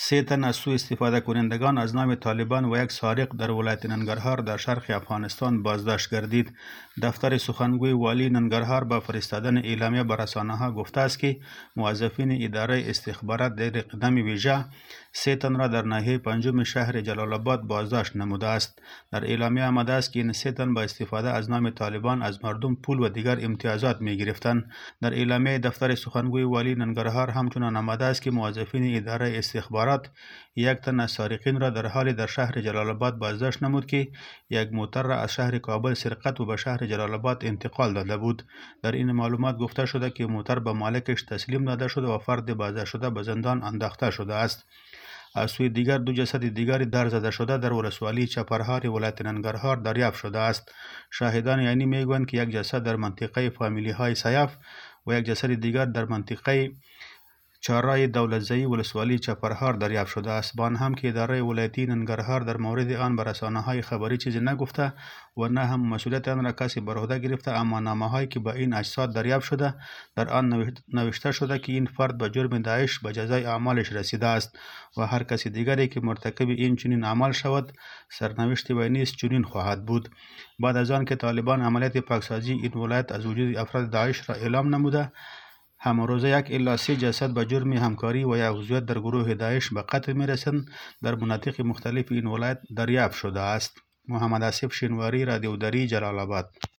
3 تن از سوی استفاده کنندگان از نام طالبان و یک سارق در ولایت ننگرهار در شرق افغانستان بازداشت گردید. دفتر سخنگوی والی ننگرهار با فرستادن اعلامیه به رسانه‌ها گفته است که موظفین اداره استخبارات در اقدام ویژه 3 تن را در ناحیه پنجم شهر جلال آباد بازداشت نموده است. در اعلامیه آمده است که این 3 تن با استفاده از نام طالبان از مردم پول و دیگر امتیازات می گرفتند. در اعلامیه دفتر سخنگوی والی ننگرهار همچنین آمده است که موظفین اداره استخبارات 1 تن از سارقین را در حال در شهر جلال آباد بازداشت نمود که یک موتر را از شهر کابل سرقت و به شهر جلال آباد انتقال داده بود. در این معلومات گفته شده که موتر به مالکش تسلیم داده شده و فرد بازداشت شده به زندان انداخته شده است. از سوی دیگر 2 جسد دیگری در زده شده در ولسوالی چپرهار ولایت ننگرهار دریافت شده است. شاهدان عینی میگویند که یک جسد در منطقه فامیلی های سیف و یک جسد دیگر در منطقه چهارراه دولتزایی ولسوالی چپرهار دریافت شده است. با آن هم که اداره ولایتی ننگرهار در مورد آن به رسانه‌های خبری چیزی نگفته و نه هم مسئولیت آن را کسی بر عهده گرفته، اما نامه‌هایی که با این اجساد دریافت شده در آن نوشته شده که این فرد به جرم داعش به جزای اعمالش رسیده است و هر کسی دیگری که مرتکب این چنین عمل شود سرنوشت وی نیز چنین خواهد بود. بعد از آن که طالبان عملیات پاکسازی این ولایت از وجود افراد داعش را اعلام نموده، هم روزه 1 الی 3 جسد به جرم همکاری و یا عضویت در گروه داعش به قتل میرسند در مناطق مختلف این ولایت دریافت شده است. محمد آصف شینواری، رادیو دری، جلال آباد.